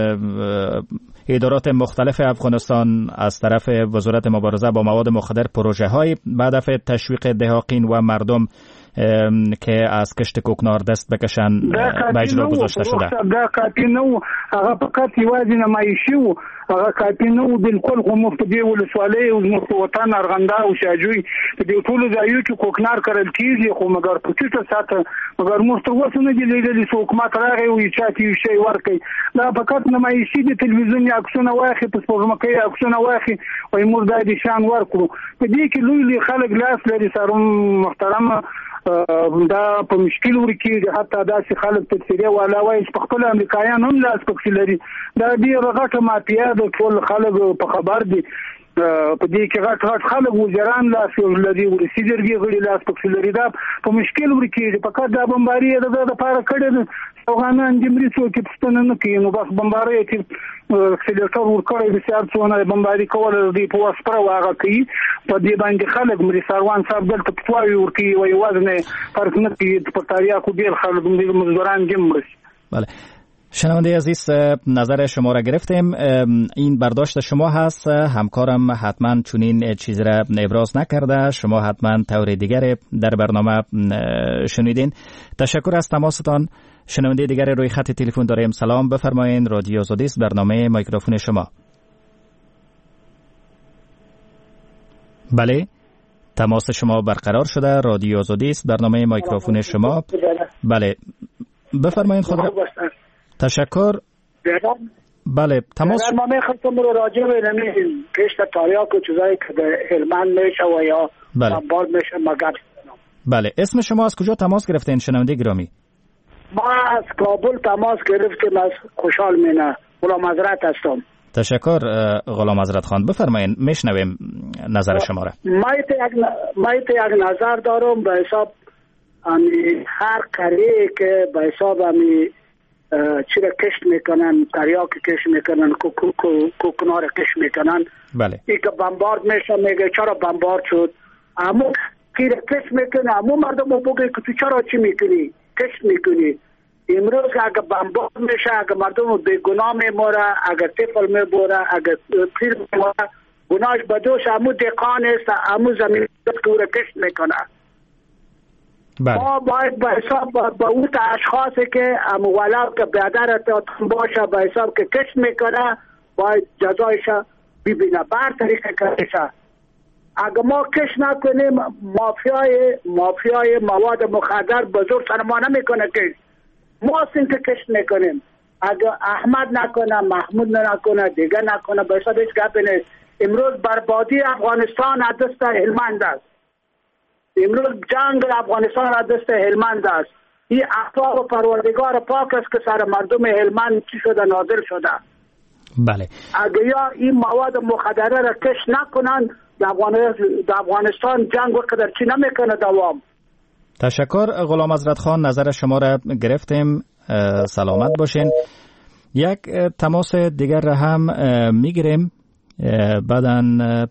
Speaker 2: ادارات مختلف افغانستان از طرف وزارت مبارزه با مواد مخدر، پروژه های به هدف تشویق دهاقین و مردم که از کشت کوکنار دست بکشن به اجرا گذاشته شده.
Speaker 11: دا کافی نه و، هغه فقط یوازې نمایشي و، هغه کافی نه و بالکل. خو موږ په دې ولسوالۍ او زموږ په وطن ارغنده او شاجوی په دې ټولو ځایو کې کوکنار کرل کېږي، خو مګر په ټیټه ساته مګر موږ تر اوسه نه دي لیدلي چې حکومت راغی او یې چاته یو شی ورکړي. دا فقط نمایشي دي، تلویزیوني عکسونه واخلي، په سپوږمکۍ عکسونه واخلي، وایي موږ دا دې شان ورکړو. په دې کې لوی لوی خلک لاس لري. سروم محترمه دا په مشکل ورکېږي، حتی داسې خلک تفسیري والا وایي چې په خپل امریکایان هم لاس پکښې لري. دا ډېره غټه مافیا ده، ټول خلک په خبر دي. په دې کې غټ غټ خلک وزیران لاس لري، ولسي جرګې غړي لاس پکښې لري. دا په مشکل ورکېږي. فقط دا بمباري یې د ده دپاره کړې ده. افغانان دې مري څوک یې پوښتنه نه کوي، نو بس بمبارۍ یې کې اکسیلیټر ورکړی د سیار څونه بمباري کوله دوی په وسپره هغه کوي. په دې باندې خلک مري سروان صاحب دلته فتواوې ورکوي، وایي وزن یې فرق نه کوي. په تریاکو ډېر خلک مزدوران دې مري.
Speaker 2: بله، شنونده عزیز نظر شما را گرفتیم. این برداشت شما هست. همکارم حتما چنین چیزی را ابراز نکرده، شما حتما طور دیگر در برنامه شنیدین. تشکر از تماستان. شنونده دیگر روی خط تلفن داریم. سلام، بفرمایید. رادیو آزادی است، برنامه میکروفون شما. بله، تماس شما برقرار شده. رادیو آزادی است، برنامه میکروفون شما. بله، بفرمایید. خود را تشکر. بله، تماس
Speaker 12: ما میخواستم رو راجع به نمی کشت تریاک و چیزایی که در هلمند میشه و یا بمبارد میشه مگر.
Speaker 2: بله، اسم شما از کجا تماس گرفتین شنونده گرامی؟
Speaker 12: ما از کابل تماس گرفتیم، از خوشحال مینه. غلام حضرت هستم.
Speaker 2: تشکر غلام حضرت خان، بفرمایید، میشنویم نظر شما را.
Speaker 12: ما یک نظر دارم به حساب امی هر قریه که به حساب امی چی را کشت میکنن، تریاک کشت میکنن، کوکنار کشت میکنن.
Speaker 2: بله.
Speaker 12: ای که بمبارد میشه میگه چرا بمبارد شد. امو کی را کشت میکنه، امو مردم رو بگه که تو چرا چی میکنی، کشت میکنی. امروز اگر بمبارد میشه، اگر مردم رو بیگناه میموره، اگر طفل میبوره، اگر پیر میموره، گناهش بدوش امو دقان است، امو زمین که او را کشت میکنه.
Speaker 2: بله.
Speaker 12: ما باید به حساب با اون اشخاصی که اموالات که بیادر باشه به حساب که کشت میکنه باید جزایش ببینه بر طریق کشش. اگر ما کشت نکنیم مافیای مافیای مواد مخدر بزرگ سر ما نمیکنه کشت. ما سین که کشت میکنیم. اگر احمد نکنه، محمود نکنه، دیگه نکنه به حساب هیچ گپی نیست. امروز بربادی افغانستان از دست هلمند است. امروز جنگ افغانستان از دست هلمند است. این اخطار و پروردگار پاک است که سر مردم هلمند چی شده نازل شده.
Speaker 2: بله.
Speaker 12: اگر یا این مواد مخدره را کش نکنن در افغانستان جنگ وقدر چی نمیکنه دوام.
Speaker 2: تشکر غلام حضرت خان، نظر شما را گرفتیم. سلامت باشین. یک تماس دیگر را هم میگیریم بعداً.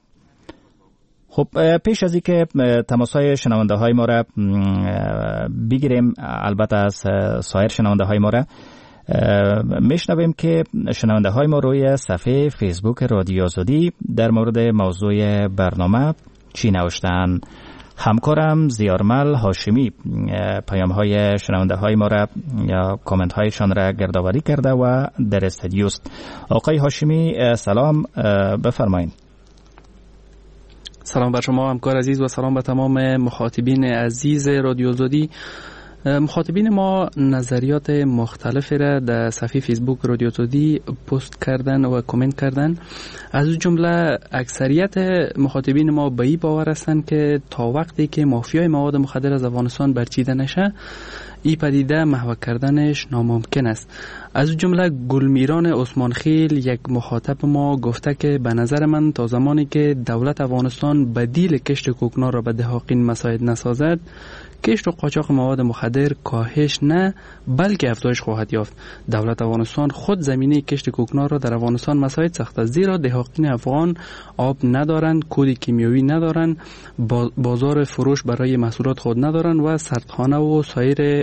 Speaker 2: خب پیش از اینکه تماس‌های شنونده های ما را بگیریم، البته از سایر شنونده های ما را میشنویم که شنونده های ما روی صفحه فیسبوک رادیو آزادی در مورد موضوع برنامه چی نوشتن. همکارم زیارمل هاشمی پیام های شنونده های ما را یا کامنت هایشان را گردآوری کرده و در استودیوست. آقای هاشمی سلام، بفرمایید.
Speaker 13: سلام بر شما همکار عزیز و سلام به تمام مخاطبین عزیز رادیو آزادی. مخاطبین ما نظریات مختلفی را در صفحه فیسبوک رادیو زودی پست کردن و کامنت کردن. از اون جمله اکثریت مخاطبین ما به این باور هستند که تا وقتی که مافیای مواد مخدر از افغانستان برچیده نشه این پدیده محو کردنش ناممکن است. از جمله گلمیران عثمان خیل یک مخاطب ما گفته که به نظر من تا زمانی که دولت افغانستان بدیل کشت کوکنار را به دهاقین مساعد نسازد، کشت و قاچاق مواد مخدر کاهش نه بلکه افزایش خواهد یافت. دولت افغانستان خود زمینه کشت کوکنار را در افغانستان مساعد ساخته، زیرا دهاقین افغان آب ندارند، کود کیمیایی ندارند، بازار فروش برای محصولات خود ندارند و سردخانه و سایر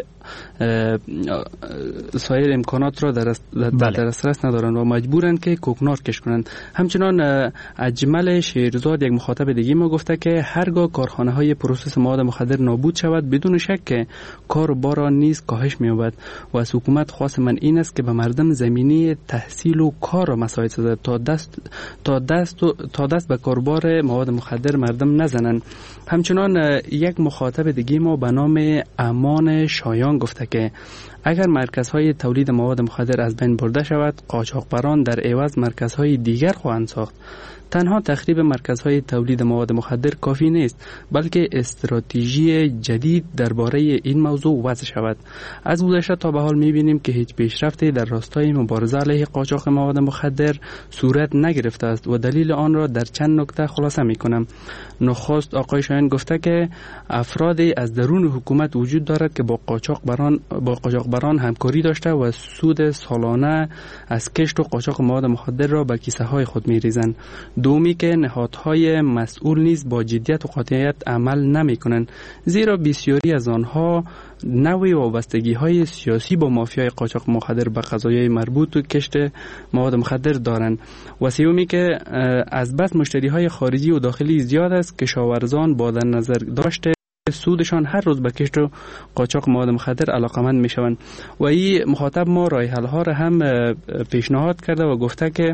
Speaker 13: سایر امکانات را در دسترس ندارند و مجبورند که کوکنار کش کنند. همچنان اجمل شیرزاد یک مخاطب دیگه ما گفته که هرگاه کارخانه های پروسس مواد مخدر نابود شود بدون شک که کار و بار نیز کاهش می‌یابد و از حکومت خواست من این است که به مردم زمینه تحصیل و کار را مساعد سازد تا دست تا دست تا دست به کاربار مواد مخدر مردم نزنند. همچنان یک مخاطب دیگه ما به نام امان شایان گفته که اگر مرکزهای تولید مواد مخدر از بین برده شود، قاچاقبران در عوض مرکزهای دیگر خواهند ساخت. تنها تخریب مرکزهای تولید مواد مخدر کافی نیست، بلکه استراتژی جدید درباره این موضوع وضع شود. از گذشته تا به حال می‌بینیم که هیچ پیشرفتی در راستای مبارزه علیه قاچاق مواد مخدر صورت نگرفته است و دلیل آن را در چند نکته خلاصه می‌کنم. نخست آقای شایان گفته که افرادی از درون حکومت وجود دارد که با قاچاقبران با قاچاقبران همکاری داشته و سود سالانه از کشت و قاچاق مواد مخدر را به کیسه‌های خود می‌ریزند. دومی که نهادهای مسئول نیز با جدیت و قاطعیت عمل نمی‌کنند، زیرا بسیاری از آنها نوع وابستگی‌های سیاسی با مافیای قاچاق مخدر به قضایای مربوط به کشت مواد مخدر دارند. و سومی که از بس مشتری‌های خارجی و داخلی زیاد است، کشاورزان با در نظر داشته سودشان هر روز به کشت و قاچاق مواد مخدر علاقمند می‌شوند. و این مخاطب ما راه حل‌ها را هم پیشنهاد کرده و گفته که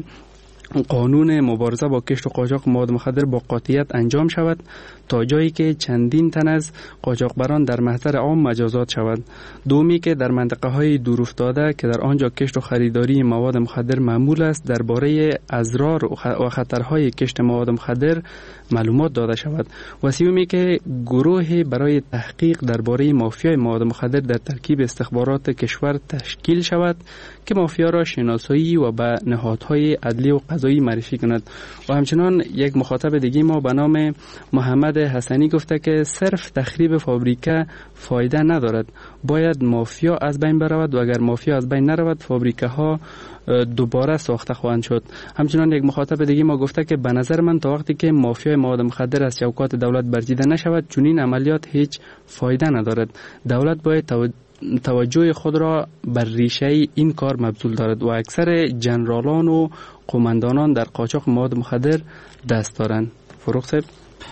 Speaker 13: قانون مبارزه با کشت و قاچاق مواد مخدر با قاطعیت انجام شود تا جایی که چندین تن از قاچاقبران در محضر عام مجازات شود. دومی که در منطقه های دور افتاده که در آنجا کشت و خریداری مواد مخدر معمول است درباره اضرار و خطرهای کشت مواد مخدر معلومات داده شود. و سومی که گروهی برای تحقیق درباره مافیای مواد مخدر در ترکیب استخبارات کشور تشکیل شود که مافیا را شناسایی و به نهادهای عدلی و قضایی معرفی کند. و همچنان یک مخاطب دیگه ما به نام محمد حسنی گفته که صرف تخریب فابریکه فایده ندارد، باید مافیا از بین برود و اگر مافیا از بین نرود فابریکه ها دوباره ساخته خواهند شد. همچنان یک مخاطب دیگه ما گفته که به نظر من تا وقتی که مافیای مواد مخدر از چوکات دولت برچیده نشود چنین عملیات هیچ فایده ندارد. دولت باید توجه خود را بر ریشه این کار مبذول دارد و اکثر جنرالان و قماندانان در قاچاق مواد مخدر دست دارند. فروخ صاحب.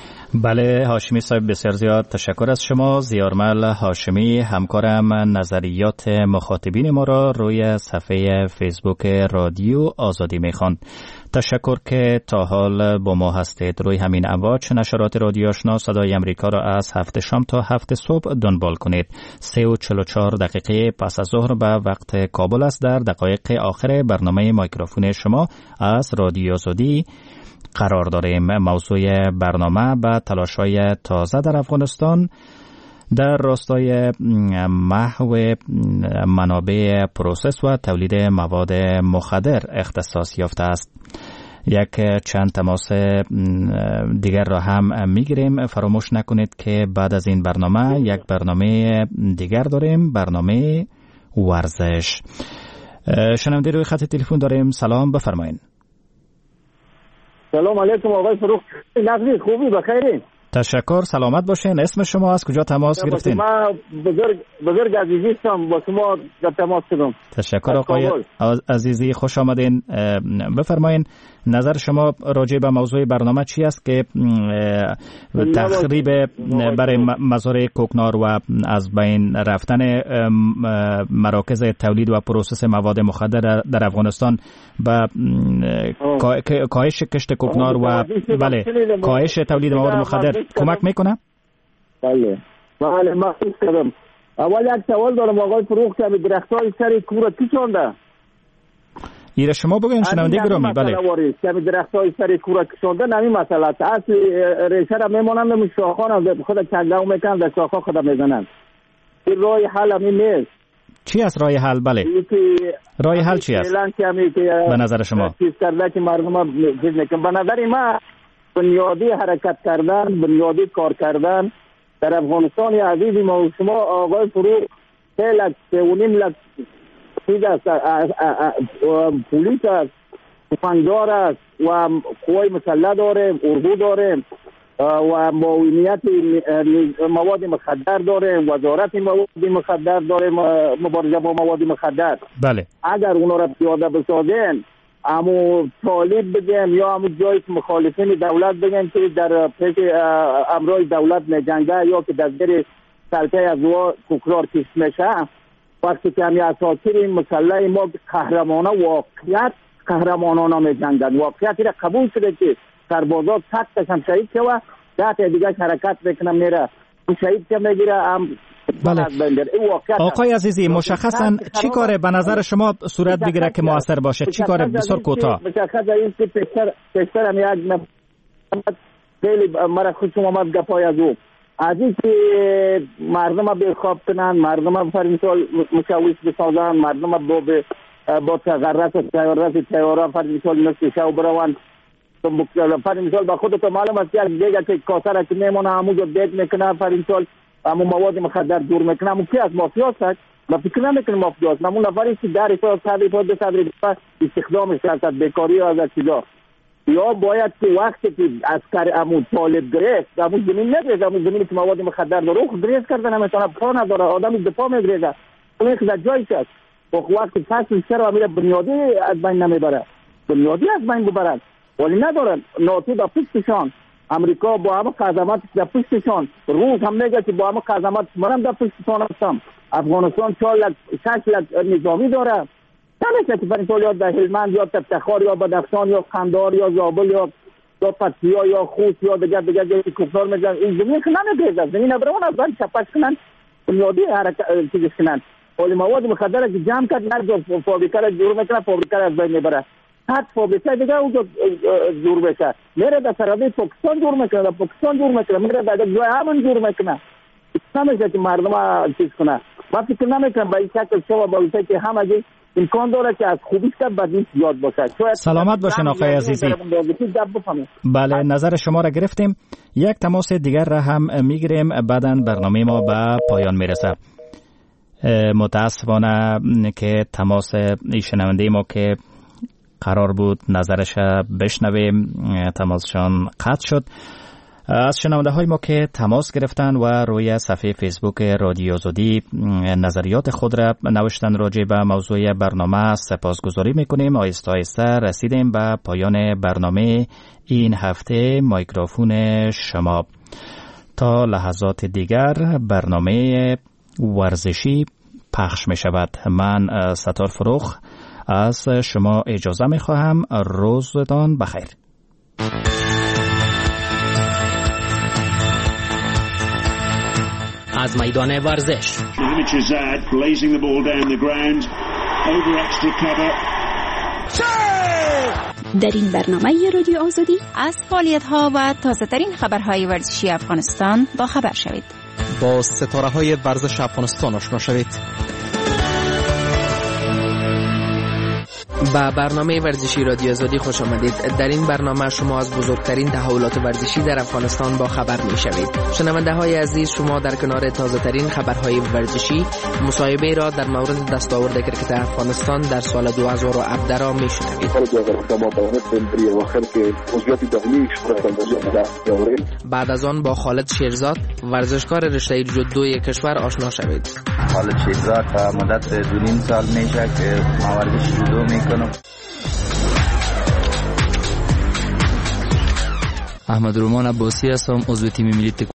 Speaker 2: بله هاشمی صاحب بسیار زیاد تشکر از شما. زیارمل هاشمی همکارم نظریات مخاطبین ما را روی صفحه فیسبوک رادیو آزادی میخواند. تشکر که تا حال با ما هستید. روی همین امواج نشرات رادیو آشنا صدای امریکا را از هفت شام تا هفت صبح دنبال کنید. سه و چهل و چهار دقیقه پس از ظهر به وقت کابل است. در دقایق آخر برنامه مایکروفون شما از رادیو آزادی قرار داریم. موضوع برنامه به تلاش‌های تازه در افغانستان در راستای محو منابع پروسس و تولید مواد مخدر اختصاص یافته است. یک چند تماس دیگر را هم میگیریم. فراموش نکنید که بعد از این برنامه یک برنامه دیگر داریم، برنامه ورزش. شنونده روی خط تلفن داریم. سلام، بفرمایید.
Speaker 14: سلام علیکم آقای فروخ. نقدی خوبی بخیرین؟
Speaker 2: تشکر، سلامت باشین. اسم شما از کجا تماس گرفتین؟
Speaker 14: من بزرگ بزرگ عزیزی هستم، با شما در تماس شدم.
Speaker 2: تشکر آقای عزیزی، خوش آمدین. بفرمایین نظر شما راجع به موضوع برنامه چی است که تخریب برای مزارع کوکنار و از بین رفتن مراکز تولید و پروسس مواد مخدر در افغانستان به کاهش کشت کوکنار و بله کاهش تولید مواد مخدر کمک میکنه؟
Speaker 14: بله بله من فکر کردم اول یک سوال دارم آقای فروغ که درختای سر کور کی چونده؟
Speaker 2: ایره شما بگوین شنونده گرامی. بله
Speaker 14: که درختای سر کور کی چونده نمی مسئله است. اصل ریشه را میمونن و شاخان خود کنگاو میکنن در شاخا خود میزنن. این راه حل همین نیست.
Speaker 2: چی است راه حل؟ بله راه حل چی است به نظر شما؟
Speaker 14: چیز کرده که مردم چیز نکنن. به نظر ما بنیادی حرکت کردن، بنیادی کار کردن در افغانستان عزیز ما و شما آقای فروغ سه لک سه و نیم لک چیز است، پولیس است، تفنگدار است و قوای مسلح داریم، اردو داریم و معاونیت مواد مخدر داریم، وزارت مواد مخدر داریم، مبارزه با مواد مخدر.
Speaker 2: بله
Speaker 14: اگر اونا را پیاده بسازن امو طالب بگیم یا امو جای مخالفین دولت بگیم که در پیش امرای دولت میجنگه یا که در زیر سلطه از او کوکرار کش میشه، وقتی که همی اساطیر مسلح ما قهرمانه واقعیت قهرمانانه میجنگن، واقعیتی را قبول شده که سربازات صد تشم شهید شوه، ده تا دیگه حرکت بکنم میره شهید که میگیره هم.
Speaker 2: بله آقای عزیزی مشخصا چی کاره به نظر شما صورت بگیره که موثر باشه؟ چی کاره بسیار کوتاه؟
Speaker 14: مشخصا این که پیشتر پیشتر هم یک نفر خیلی مرا خوشم آمد گپای از او از این که مردم ها بخواب کنن، مردم ها فرین سال مشاویش بسازن، مردم ها با با تغرس و تیارس و تیارا فرین سال نصف شو بروان. فرین سال با خودت معلوم است یک دیگه که کاسه را که میمونه همونجا بیت میکنه فرین سال اما مواد مخدر دور میکنه. اما کی از مافیا است؟ ما فکر نمیکنیم مافیا است. نمون نفری که در ایفا صد ایفا دو صد ایفا استخدامش کرد بیکاری از چیزا. یا باید که وقتی که عسکر امو طالب گرفت امو زمین نگرفت، امو زمینی که مواد مخدر داره او گریز کردن نمیتونه، پا نداره، آدمی دفاع میگریزه، اون یک در جایش است. وقتی فصل سر و میره بنیادی از بین نمیبره، بنیادی از بین ببرن ولی ندارن. ناتو در پشتشان، امریکا با همه قضاوت در پشتشان، روس هم میگه که با همه قضاوت منم در پشتشان هستم. افغانستان چهار لک شش لک نظامی داره، نمیشه که برای تولیات در هلمند یا تفتخار یا بدخشان یا قندهار یا زابل یا یا پکتیا یا خوست یا دیگر دیگر جایی که کفار میزن این زمین که نمیگیزن، زمین ابرون از بند چپش کنن، بنیادی حرکت چیزش کنن. ولی مواد مخدر که جمع کرد نرد فابریکه را جور میکنه، فابریکه را از بین میبره. حد فابریکه دیگه اونجا جور بشه، میره در سرحد پاکستان جور میکنه، در پاکستان جور میکنه، میره در جای همون جور میکنه. نمیشه که مردم ها چیز کنه. من فکر نمیکنم با این شکل شما با این که همه امکان داره که از خوبیش که بدیش زیاد باشه.
Speaker 2: سلامت باشین آقای عزیزی. بله نظر شما را گرفتیم. یک تماس دیگر را هم میگیریم، بعداً برنامه ما به پایان میرسه. متاسفانه که تماس شنونده ما که قرار بود نظرش بشنویم تماسشان قطع شد. از شنونده های ما که تماس گرفتن و روی صفحه فیسبوک رادیو آزادی نظریات خود را نوشتن راجع به موضوع برنامه سپاسگزاری میکنیم. آهسته آهسته رسیدیم به پایان برنامه این هفته میکروفون شما. تا لحظات دیگر برنامه ورزشی پخش می شود. من ستار فروخ از شما اجازه می خواهم. روزتان بخیر.
Speaker 15: از میدان ورزش
Speaker 5: در این برنامه رادیو آزادی
Speaker 16: از فعالیت‌ها و تازه‌ترین خبرهای ورزشی افغانستان با خبر شوید.
Speaker 15: با ستاره‌های ورزش افغانستان آشنا شوید. با برنامه ورزشی رادیو آزادی خوش آمدید. در این برنامه شما از بزرگترین تحولات ورزشی در افغانستان با خبر می شوید. شنونده های عزیز، شما در کنار تازه ترین خبرهای ورزشی مصاحبه را در مورد دستاورد کرکت افغانستان در سال دو هزار و هفده را می شنوید. بعد از آن با خالد شیرزاد ورزشکار رشته جودوی کشور آشنا شوید.
Speaker 17: خالد شیرزاد مدت دو نیم سال میشه که ورزش جودو میکنم.
Speaker 18: احمد رومان عباسی هستم، عضو تیم ملی